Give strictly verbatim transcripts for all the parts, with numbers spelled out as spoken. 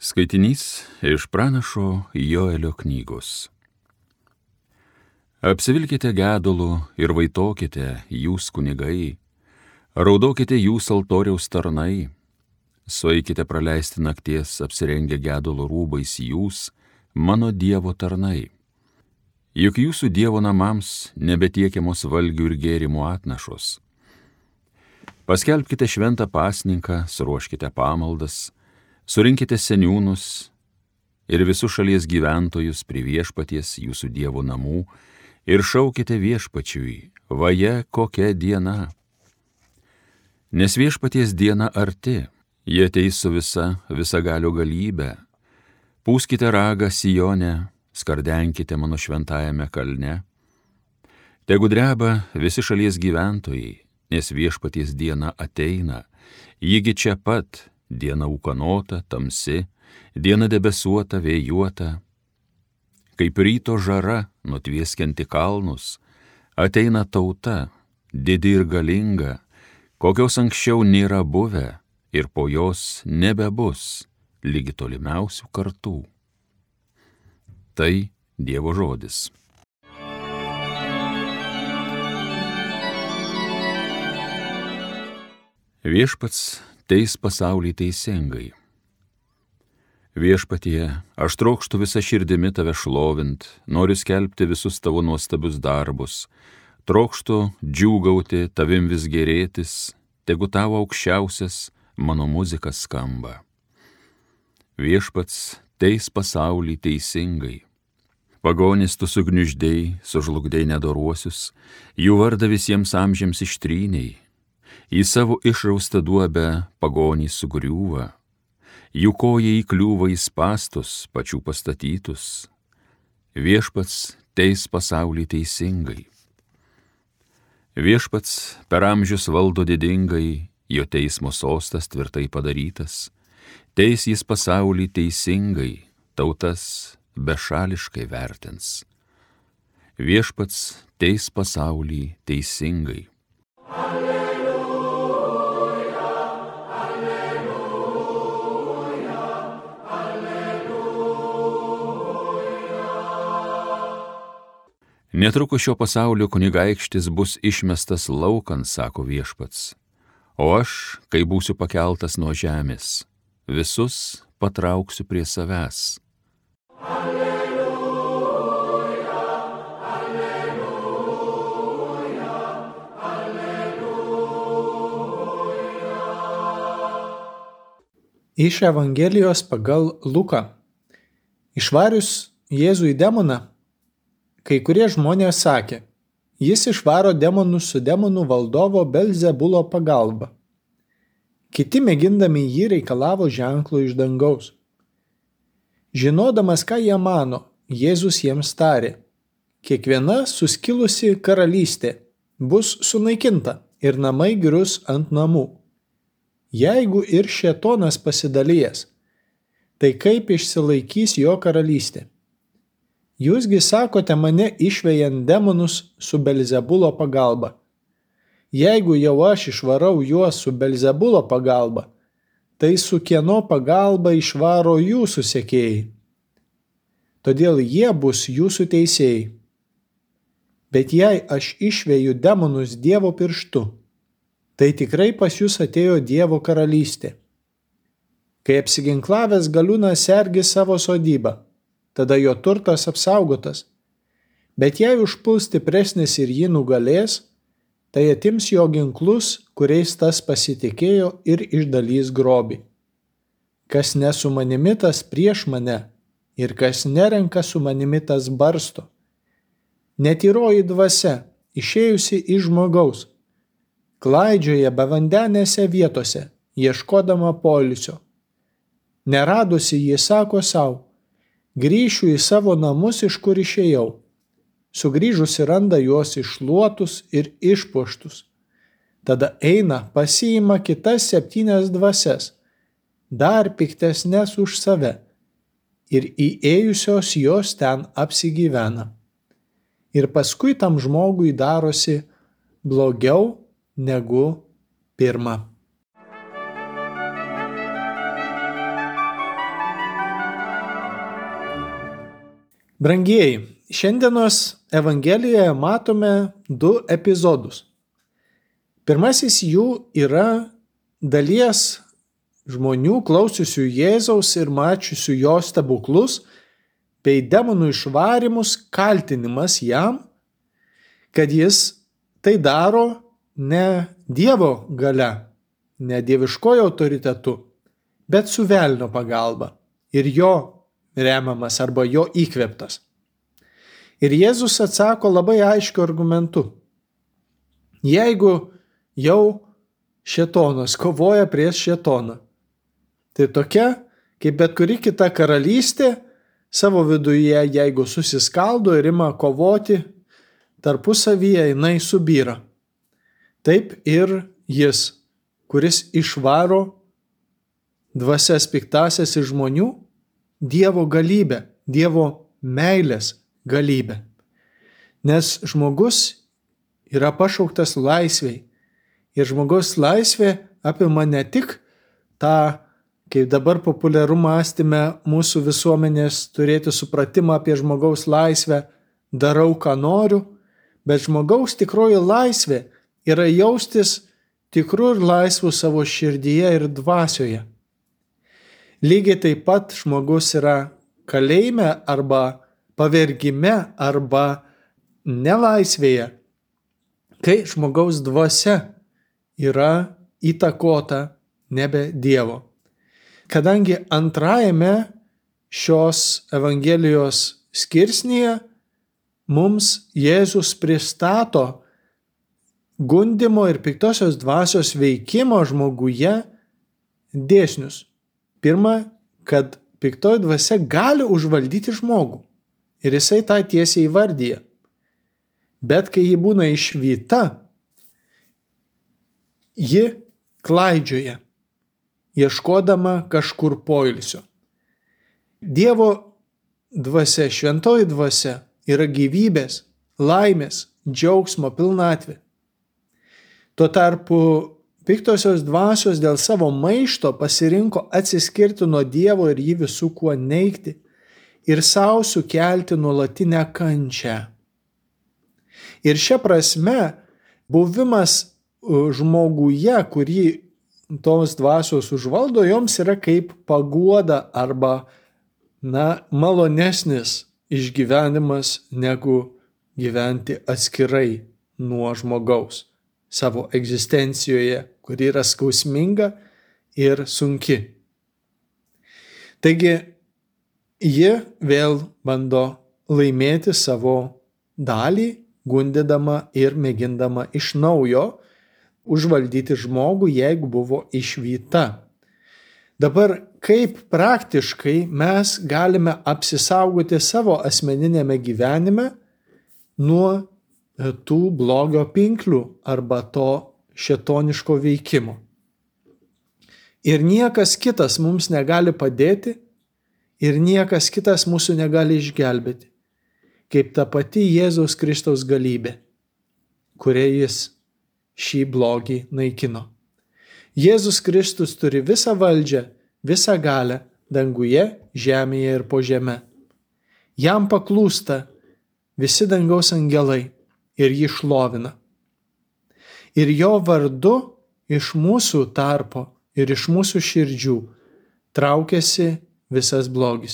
Skaitinys iš pranašo Joelio knygos. Apsivilkite gedulu ir vaitokite, jūs kunigai, raudokite jūs altoriaus tarnai, sueikite praleisti nakties apsirengę gedulo rūbais jūs, mano Dievo tarnai. Juk jūsų Dievo namams nebetiekiamos valgių ir gėrimų atnašos. Paskelbkite šventą pasninką, suruoškite pamaldas, surinkite seniūnus ir visus šalies gyventojus prie viešpaties jūsų Dievo namų ir šaukite viešpačiui, vaje kokia diena. Nes viešpaties diena arti, jie ateis su visa visagalio galybė. Pūskite ragą Sijone, skardenkite mano šventajame kalne. Tegu dreba visi šalies gyventojai, nes viešpaties diena ateina, jigi čia pat, diena ūkanota, tamsi, diena debesuota, vėjuota. Kaip ryto žara, nutvieskianti kalnus, ateina tauta, didi ir galinga, kokios anksčiau nėra buvę ir po jos nebebus, lygi tolimiausių kartų. Tai Dievo žodis. Viešpats teis pasaulį teisingai. Viešpatie, aš trokštu visą širdimi tave šlovint, noriu skelbti visus tavo nuostabius darbus, trokštu džiūgauti, tavim vis gėrėtis, tegu tavo aukščiausias mano muzika skamba. Viešpats teis pasaulį teisingai. Pagonis tu sugniuždėjai, sužlugdėjai nedoruosius, jų vardą visiems amžiams ištrynei. Į savo išraustą duobę pagonys sugriūva, jų koja įkliūva į spąstus, pačių pastatytus. Viešpats teis pasaulį teisingai. Viešpats per amžius valdo didingai, jo teismo sostas tvirtai padarytas. Teis jis pasaulį teisingai, tautas bešališkai vertins. Viešpats teis pasaulį teisingai. Netrukus šio pasaulio kunigaikštis bus išmestas laukan, sako Viešpats, o aš, kai būsiu pakeltas nuo žemės, visus patrauksiu prie savęs. Alleluja, alleluja, alleluja. Iš Evangelijos pagal Luką. Išvarius Jėzui demoną, kai kurie žmonės sakė, jis išvaro demonus su demonų valdovo Belzebulo pagalba. Kiti mėgindami jį reikalavo ženklo iš dangaus. Žinodamas, ką jie mano, Jėzus jiems tarė, kiekviena suskilusi karalystė bus sunaikinta ir namai grius ant namų. Jeigu ir šėtonas pasidalijęs, tai kaip išsilaikys jo karalystė? Jūsgi sakote mane išvejant demonus su Belzebulo pagalba. Jeigu jau aš išvarau juos su Belzebulo pagalba, tai su kieno pagalba išvaro jūsų sekėjai? Todėl jie bus jūsų teisėjai. Bet jei aš išveju demonus Dievo pirštu, tai tikrai pas jūs atėjo Dievo karalystė. Kai apsiginklavęs galiūnas sergi savo sodybą, tada jo turtas apsaugotas. Bet jei užpuls stipresnis ir jį nugalės, tai atims jo ginklus, kuriais tas pasitikėjo ir išdalys grobį. Kas ne su manimi, tas prieš mane, ir kas nerenka su manimi, tas barsto. Netyroji dvasia, išėjusi iš žmogaus, klaidžioja bevandenėse vietose, ieškodama poilsio. Neradusi, ji sako sau, grįšiu į savo namus, iš kur išėjau. Sugrįžusi randa juos iššluotus ir išpuoštus. Tada eina, pasiima kitas septynias dvasias, dar piktesnes už save, ir įėjusios jos ten apsigyvena. Ir paskui tam žmogui darosi blogiau negu pirma. Brangieji, šiandienos Evangelijoje matome du epizodus. Pirmasis jų yra dalies žmonių klausiusių Jėzaus ir mačiusių jo stebuklus bei demonų išvarymus kaltinimas jam, kad jis tai daro ne Dievo galia, ne dieviškojo autoritetu, bet su velnio pagalba ir jo remiamas arba jo įkvėptas. Ir Jėzus atsako labai aiškiu argumentu. Jeigu jau šėtonas kovoja prieš šėtoną, tai tokia, kaip bet kuri kita karalystė, savo viduje, jeigu susiskaldo ir ima kovoti, tarpusavyje jinai subyra. Taip ir jis, kuris išvaro dvasias piktasias iš žmonių, Dievo galybę, Dievo meilės galybę. Nes žmogus yra pašauktas laisvei. Ir žmogaus laisvė apima ne tik tą, kaip dabar populiaru mąstyme mūsų visuomenės turėti supratimą apie žmogaus laisvę, darau, ką noriu, bet žmogaus tikroji laisvė yra jaustis tikru ir laisvu savo širdyje ir dvasioje. Lygiai taip pat žmogus yra kalėjime arba pavergime arba nelaisvėje, kai žmogaus dvasia yra įtakota nebe Dievo. Kadangi antrajame šios Evangelijos skirsnyje mums Jėzus pristato gundymo ir piktosios dvasios veikimo žmoguje dėsnius. Pirma, kad piktoji dvasia gali užvaldyti žmogų ir jisai tą tiesiai įvardyja. Bet kai ji būna išvyta, ji klaidžioja, ieškodama kažkur poilsio. Dievo dvasia, šventoji dvasia yra gyvybės, laimės, džiaugsmo pilnatvė. Tuo tarpu piktosios dvasios dėl savo maišto pasirinko atsiskirti nuo Dievo ir jį visų kuo neigti ir savo sukelti nuolatinę kančią. Ir šia prasme buvimas žmoguje, kurį tos dvasios užvaldo, joms yra kaip paguoda arba na, malonesnis išgyvenimas negu gyventi atskirai nuo žmogaus savo egzistencijoje, kuri yra skausminga ir sunki. Taigi, ji vėl bando laimėti savo dalį, gundydama ir mėgindama iš naujo užvaldyti žmogų, jeigu buvo išvyta. Dabar, kaip praktiškai mes galime apsisaugoti savo asmeninėme gyvenime nuo tų blogio pinklių arba to šėtoniško veikimo. Ir niekas kitas mums negali padėti ir niekas kitas mūsų negali išgelbėti, kaip ta pati Jėzaus Kristaus galybė, kuria jis šį blogį naikino. Jėzus Kristus turi visą valdžią, visą galią danguje, žemėje ir po žeme. Jam paklūsta visi dangaus angelai ir jį šlovina. Ir jo vardu iš mūsų tarpo ir iš mūsų širdžių traukiasi visas blogis.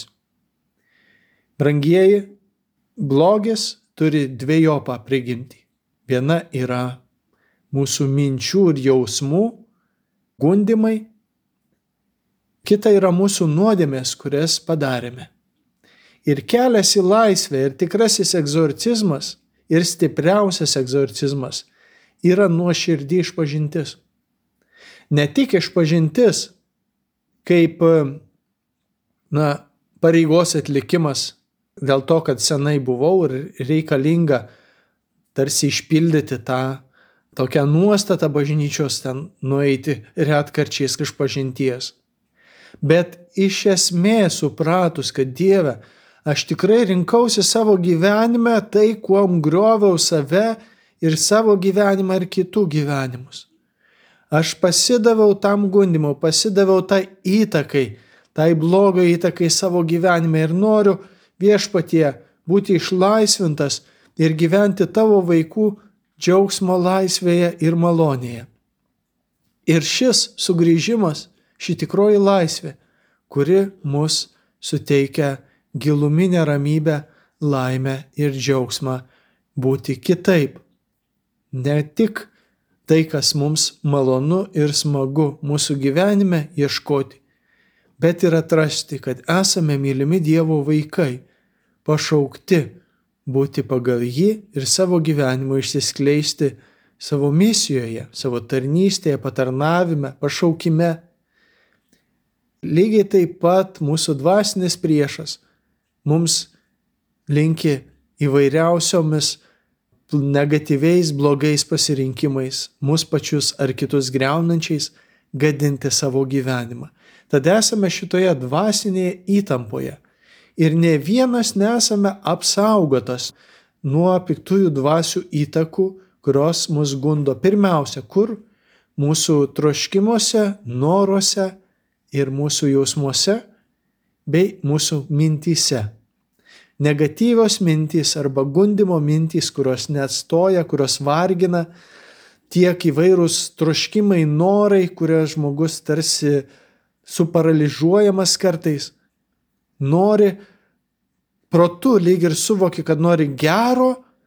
Brangieji, blogis turi dvejopą prigimtį. Viena yra mūsų minčių ir jausmų gundymai, kita yra mūsų nuodėmės, kurias padarėme. Ir kelias į laisvę ir tikrasis egzorcizmas ir stipriausias egzorcizmas yra nuoširdi išpažintis. Ne tik išpažintis kaip na, pareigos atlikimas dėl to, kad senai buvau ir reikalinga tarsi išpildyti tą tokią nuostatą bažnyčios ten nueiti retkarčiais išpažinties. Bet iš esmės supratus, kad Dieve, aš tikrai rinkausi savo gyvenime tai, kuom grioviau save ir savo gyvenimą ir kitų gyvenimus. Aš pasidaviau tam gundymui, pasidaviau tai įtakai, tai blogai įtakai savo gyvenime ir noriu Viešpatie būti išlaisvintas ir gyventi tavo vaikų džiaugsmo laisvėje ir malonėje. Ir šis sugrįžimas, ši tikroji laisvė, kuri mus suteikia giluminę ramybę, laimę ir džiaugsmą būti kitaip. Ne tik tai, kas mums malonu ir smagu mūsų gyvenime ieškoti, bet ir atrasti, kad esame mylimi Dievo vaikai, pašaukti būti pagal jį ir savo gyvenimo išsiskleisti savo misijoje, savo tarnystėje, patarnavime, pašaukime. Lygiai taip pat mūsų dvasinis priešas mums linki įvairiausiomis negatyviais, blogais pasirinkimais, mus pačius ar kitus griaunančiais, gadinti savo gyvenimą. Tada esame šitoje dvasinėje įtampoje ir ne vienas nesame apsaugotas nuo piktųjų dvasių įtakų, kurios mus gundo pirmiausia, kur? Mūsų troškimuose, noruose ir mūsų jausmuose bei mūsų mintyse. Negatyvios mintys arba gundimo mintys, kurios neatstoja, kurios vargina, tiek įvairūs troškimai, norai, kurie žmogus tarsi suparalyžiuojamas kartais, nori protu lyg ir suvoki, kad nori gero,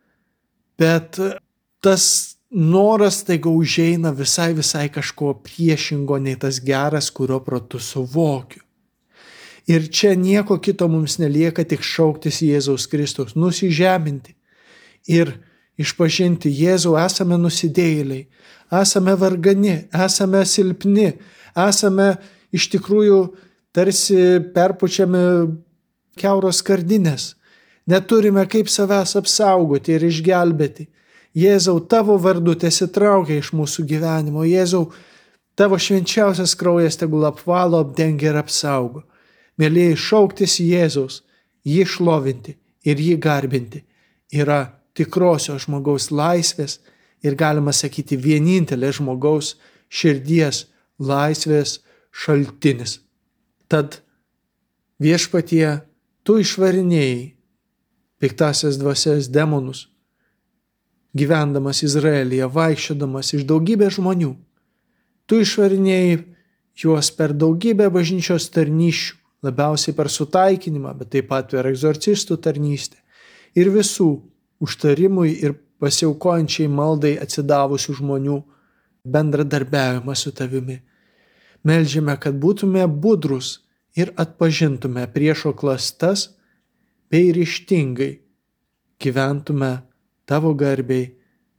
bet tas noras taiga užeina visai visai kažko priešingo nei tas geras, kurio protu suvokiu. Ir čia nieko kito mums nelieka, tik šauktis Jėzaus Kristaus, nusižeminti ir išpažinti: Jėzau, esame nusidėjėliai, esame vargani, esame silpni, esame iš tikrųjų tarsi perpučiami kiauros skardinės, neturime kaip savęs apsaugoti ir išgelbėti. Jėzau, tavo vardu tesitraukia iš mūsų gyvenimo. Jėzau, tavo švenčiausias kraujas tegul apvalo, apdengia ir apsaugo. Mėlyjei, šauktis Jėzaus, jį šlovinti ir jį garbinti yra tikrosios žmogaus laisvės ir, galima sakyti, vienintelė žmogaus širdies laisvės šaltinis. Tad Viešpatie, tu išvarinėjai piktąsias dvasias, demonus, gyvendamas Izraelyje, vaikščiodamas iš daugybės žmonių. Tu išvarinėjai juos per daugybę bažnyčios tarnysčių, labiausiai per sutaikinimą, bet taip pat per egzorcistų tarnystę ir visų užtarimui ir pasiaukojančiai maldai atsidavusių žmonių bendradarbiavimą su tavimi. Meldžiame, kad būtume budrus ir atpažintume priešo klastas bei ryžtingai gyventume tavo garbei,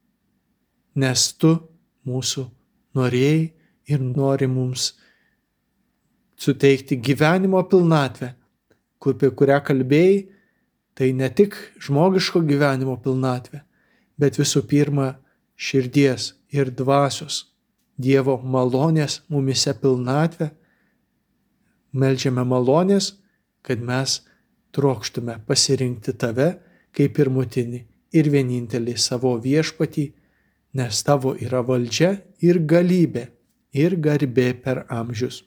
nes tu mūsų norėjai ir nori mums suteikti gyvenimo pilnatvę, apie kurią kalbėjai, tai ne tik žmogiško gyvenimo pilnatvė, bet visų pirma širdies ir dvasios Dievo malonės mumise pilnatvę. Meldžiame malonės, kad mes trokštume pasirinkti tave kaip pirmutinį ir vienintelį savo viešpatį, nes tavo yra valdžia ir galybė ir garbė per amžius.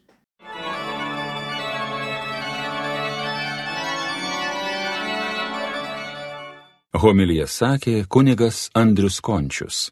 Homiliją sakė kunigas Andrius Končius.